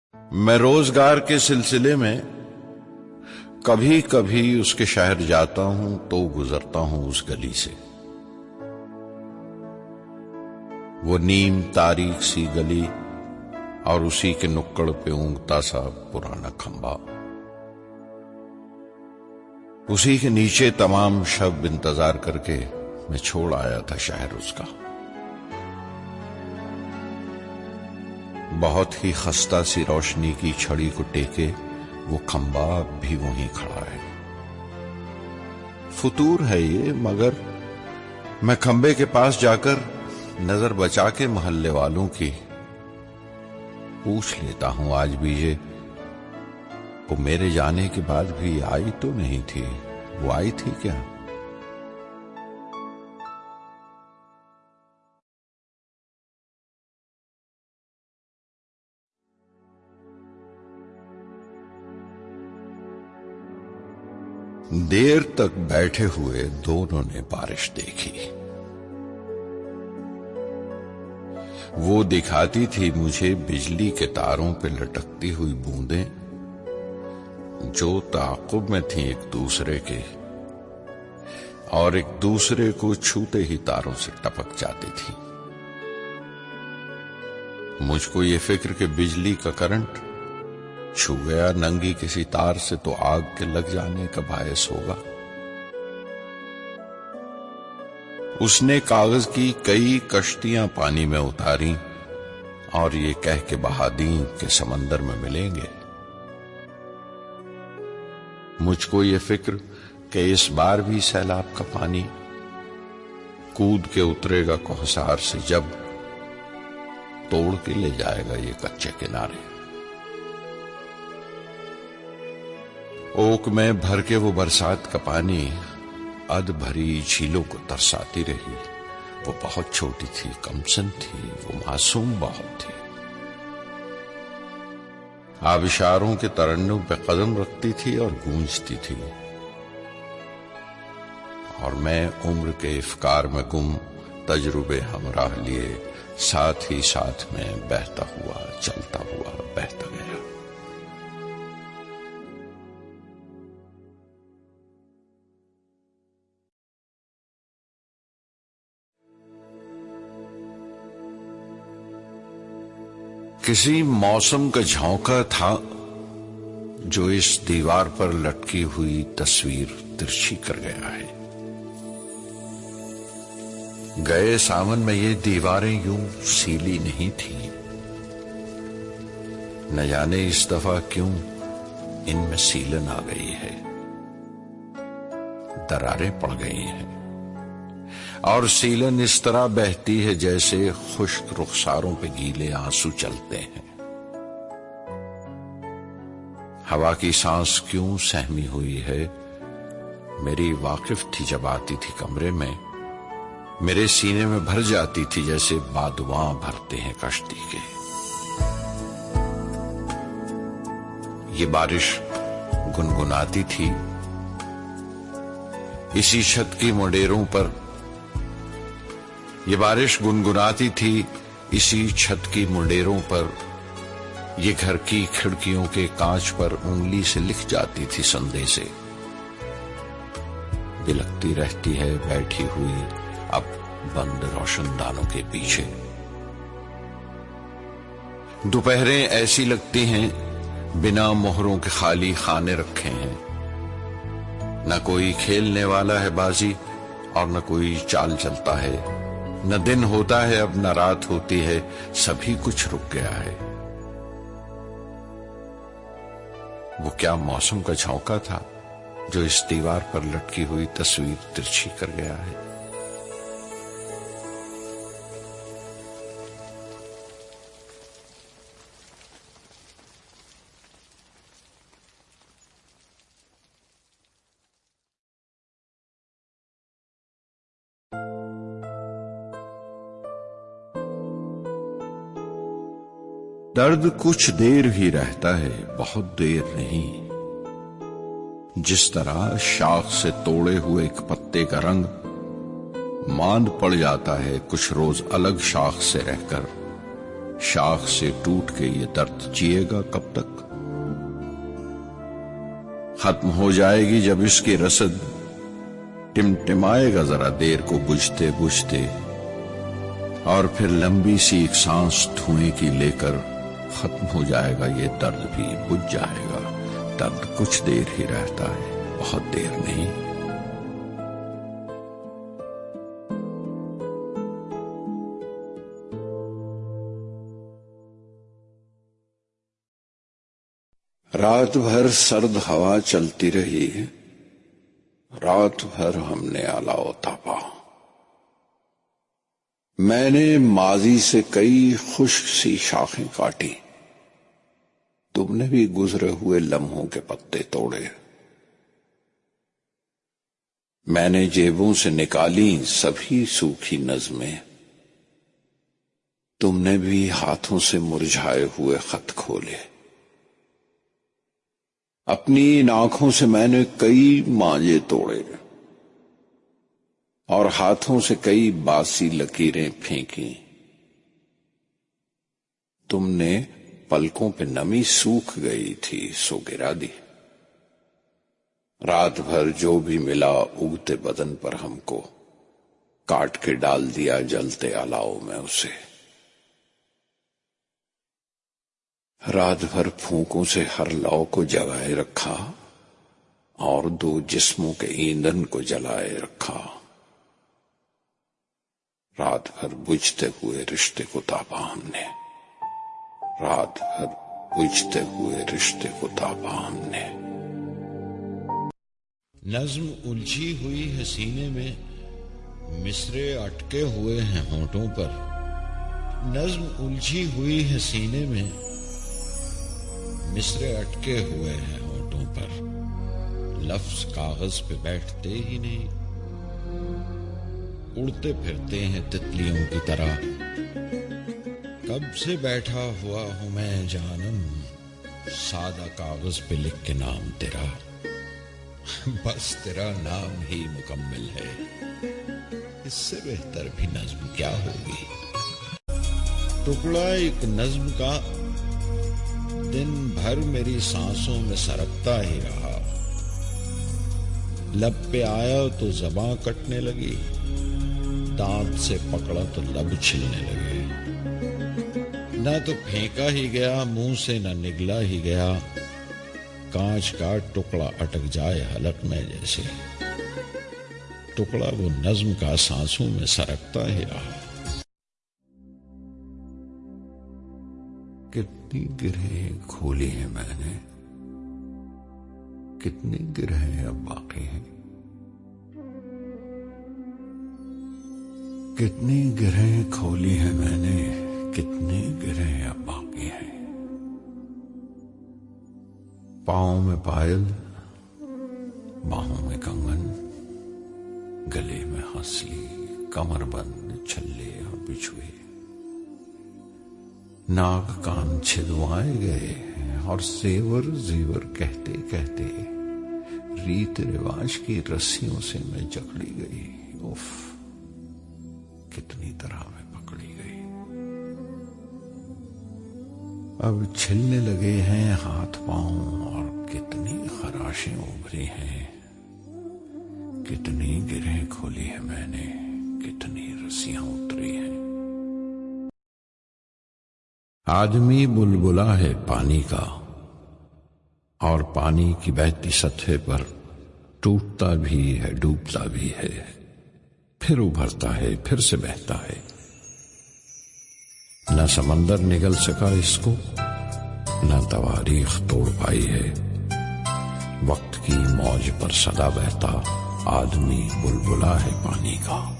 میں روزگار کے سلسلے میں کبھی کبھی اس کے شہر جاتا ہوں تو گزرتا ہوں اس گلی سے. وہ نیم تاریک سی گلی اور اسی کے نکڑ پہ اونگتا سا پرانا کھمبا. اسی کے نیچے تمام شب انتظار کر کے میں چھوڑ آیا تھا شہر اس کا. بہت ہی خستہ سی روشنی کی چھڑی کو ٹیکے وہ کھمبا بھی وہیں کھڑا ہے. فطور ہے یہ، مگر میں کھمبے کے پاس جا کر نظر بچا کے محلے والوں کی پوچھ لیتا ہوں آج بھی یہ وہ میرے جانے کے بعد بھی آئی تو نہیں تھی، وہ آئی تھی کیا؟ دیر تک بیٹھے ہوئے دونوں نے بارش دیکھی. وہ دکھاتی تھی مجھے بجلی کے تاروں پہ لٹکتی ہوئی بوندیں جو تعاقب میں تھیں ایک دوسرے کے، اور ایک دوسرے کو چھوتے ہی تاروں سے ٹپک جاتی تھی. مجھ کو یہ فکر کہ بجلی کا کرنٹ چھو گیا ننگی کسی تار سے تو آگ کے لگ جانے کا باعث ہوگا. اس نے کاغذ کی کئی کشتیاں پانی میں اتاری اور یہ کہہ کے بہا دیں کہ سمندر میں ملیں گے. مجھ کو یہ فکر کہ اس بار بھی سیلاب کا پانی کود کے اترے گا کوہسار سے جب توڑ کے لے جائے گا یہ کچے کنارے. اوک میں بھر کے وہ برسات کا پانی اد بھری جھیلوں کو ترساتی رہی. وہ بہت چھوٹی تھی، کمسن تھی، وہ معصوم بہت تھی. آبشاروں کے ترنم پہ قدم رکھتی تھی اور گونجتی تھی، اور میں عمر کے افکار میں گم تجربے ہمراہ لیے ساتھ ہی ساتھ میں بہتا ہوا چلتا ہوا بہتا گیا. کسی موسم کا جھونکا تھا جو اس دیوار پر لٹکی ہوئی تصویر ترچھی کر گیا ہے. گئے سامن میں یہ دیواریں یوں سیلی نہیں تھیں، نہ جانے اس دفعہ کیوں ان میں سیلن آ گئی ہے، دراریں پڑ گئی ہیں، اور سیلن اس طرح بہتی ہے جیسے خشک رخساروں پہ گیلے آنسو چلتے ہیں. ہوا کی سانس کیوں سہمی ہوئی ہے میری واقف تھی جب آتی تھی کمرے میں، میرے سینے میں بھر جاتی تھی جیسے بادواں بھرتے ہیں کشتی کے. یہ بارش گنگناتی تھی اسی چھت کی منڈیروں پر، یہ بارش گنگناتی تھی اسی چھت کی منڈیروں پر، یہ گھر کی کھڑکیوں کے کانچ پر انگلی سے لکھ جاتی تھی سندے سے. بلکتی رہتی ہے بیٹھی ہوئی اب بند روشن دانوں کے پیچھے. دوپہریں ایسی لگتی ہیں بنا مہروں کے خالی خانے رکھے ہیں، نہ کوئی کھیلنے والا ہے بازی اور نہ کوئی چال چلتا ہے، نہ دن ہوتا ہے اب نہ رات ہوتی ہے، سبھی کچھ رک گیا ہے. وہ کیا موسم کا جھونکا تھا جو اس دیوار پر لٹکی ہوئی تصویر ترچھی کر گیا ہے. درد کچھ دیر ہی رہتا ہے، بہت دیر نہیں. جس طرح شاخ سے توڑے ہوئے ایک پتے کا رنگ ماند پڑ جاتا ہے کچھ روز الگ شاخ سے رہ کر، شاخ سے ٹوٹ کے یہ درد جیے گا کب تک؟ ختم ہو جائے گی جب اس کی رسد، ٹمٹمائے گا ذرا دیر کو بجھتے بجھتے، اور پھر لمبی سی ایک سانس دھوئیں کی لے کر ختم ہو جائے گا یہ درد بھی بجھ جائے گا۔ درد کچھ دیر ہی رہتا ہے، بہت دیر نہیں۔ رات بھر سرد ہوا چلتی رہی، رات بھر ہم نے الاؤ تاپا۔ میں نے ماضی سے کئی خشک سی شاخیں کاٹی، تم نے بھی گزرے ہوئے لمحوں کے پتے توڑے۔ میں نے جیبوں سے نکالی سبھی سوکھی نظمیں، تم نے بھی ہاتھوں سے مرجھائے ہوئے خط کھولے۔ اپنی ان آنکھوں سے میں نے کئی مانجے توڑے اور ہاتھوں سے کئی باسی لکیریں پھینکی۔ تم نے پلکوں پہ نمی سوکھ گئی تھی سو گرا دی۔ رات بھر جو بھی ملا اگتے بدن پر ہم کو، کاٹ کے ڈال دیا جلتے الاؤ میں اسے۔ رات بھر پھونکوں سے ہر لو کو جگائے رکھا اور دو جسموں کے ایندھن کو جلائے رکھا۔ رات بھر بجھتے ہوئے رشتے کو تاپا ہم نے، رات بھر بجھتے ہوئے رشتے کو تاپا ہم نے۔ نظم الجھی ہوئی ہے سینے میں، مصرے اٹکے ہوئے ہیں ہونٹوں پر۔ نظم الجھی ہوئی ہے سینے میں، مصرے اٹکے ہوئے ہیں ہونٹوں پر۔ لفظ کاغذ پہ بیٹھتے ہی نہیں، اڑتے پھرتے ہیں تتلیوں کی طرح۔ کب سے بیٹھا ہوا ہوں میں جانم، سادہ کاغذ پہ لکھ کے نام تیرا۔ بس تیرا نام ہی مکمل ہے، اس سے بہتر بھی نظم کیا ہوگی۔ ٹکڑا ایک نظم کا دن بھر میری سانسوں میں سرکتا ہی رہا۔ لب پہ آیا تو زباں کٹنے لگی، دانت سے پکڑا تو لب چھلنے لگے۔ نہ تو پھینکا ہی گیا منہ سے، نہ نگلا ہی گیا، کانچ کا ٹکڑا اٹک جائے حلق میں جیسے۔ ٹکڑا وہ نظم کا سانسوں میں سرکتا ہی رہا۔ کتنی گرہیں کھولی ہیں میں نے، کتنی گرہیں اب باقی ہیں، کتنی گرہیں کھولی ہیں میں نے، کتنی گرہیں اب باقی ہیں۔ پاؤں میں پائل، باہوں میں کنگن، گلے میں ہنسلی، کمر بند، چھلے اور بچھوے۔ ناک کان چھدوائے گئے اور زیور زیور کہتے کہتے ریت رواج کی رسیوں سے میں جکڑی گئی۔ اف، کتنی طرح میں پکڑی گئی۔ اب چھلنے لگے ہیں ہاتھ پاؤں اور کتنی خراشیں ابھری ہیں، کتنی گرہیں کھولی ہے میں نے، کتنی رسیاں اتری ہیں۔ آدمی بلبلا ہے پانی کا، اور پانی کی بہتی سطح پر ٹوٹتا بھی ہے، ڈوبتا بھی ہے، پھر ابھرتا ہے، پھر سے بہتا ہے۔ نہ سمندر نگل سکا اس کو، نہ تواریخ توڑ پائی ہے۔ وقت کی موج پر سدا بہتا آدمی بلبلا ہے پانی کا۔